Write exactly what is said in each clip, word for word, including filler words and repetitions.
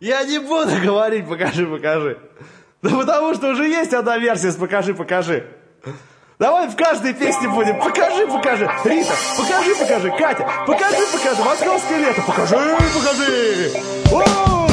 Я не буду говорить «покажи, покажи». Да потому что уже есть одна версия с «покажи, покажи». Давай в каждой песне будем «покажи, покажи». Рита, покажи, покажи. Катя, покажи, покажи. Московское лето, покажи, покажи. О!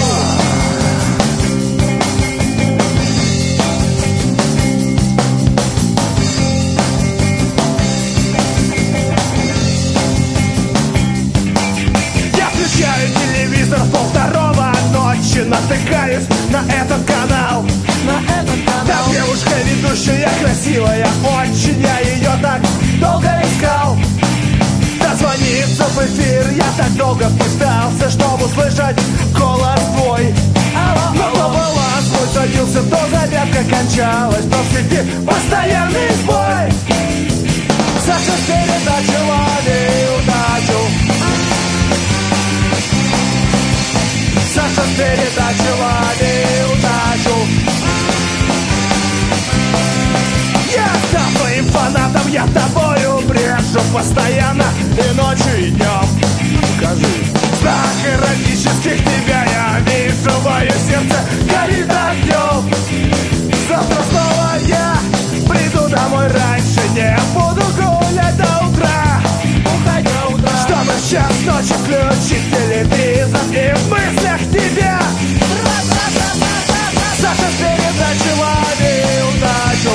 Включаю телевизор в полвторого ночи, натыкаюсь на этот канал. На этот канал. Там девушка ведущая красивая, очень я ее так долго искал. Дозвониться в эфир я так долго пытался, чтобы услышать голос твой. Но то баланс мой садился, то зарядка кончалась, то в сети постоянный сбой. Саша с передачи «Лови удачу». Саша с передачи «Лови удачу». Я стал твоим фанатом, я тобою брешу постоянно и ночью, и днем. Покажи. В знак иронических тебя я вижу, мое сердце горит огнем. Завтра снова я приду домой раньше, не буду гулять до утра. Уходя утра. Чтобы в час ночи включить телевизор и в мыслях тебя. Саша с передачи «Лови удачу».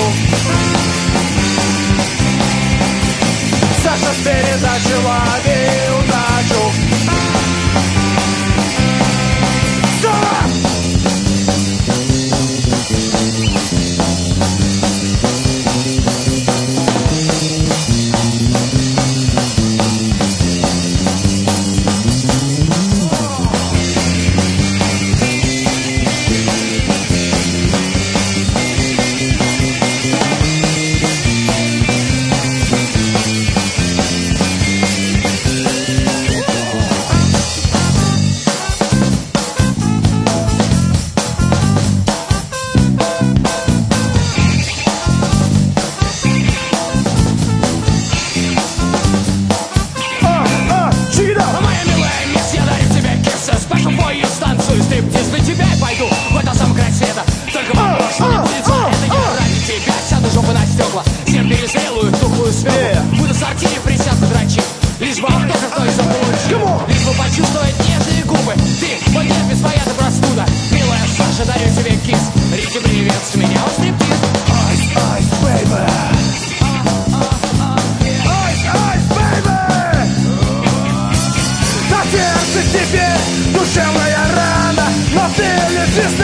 Саша с передачи «Лови удачу». Почувствовать нежные губы. Ты, мой нервный, своя ты простуда. Милая Саша, дарю тебе кис. Рите, привет, с меня у стриптиз. Айс, айс, бэйбэ. Айс, айс, бэйбэ. На сердце теперь душевная рана, но ты лежишь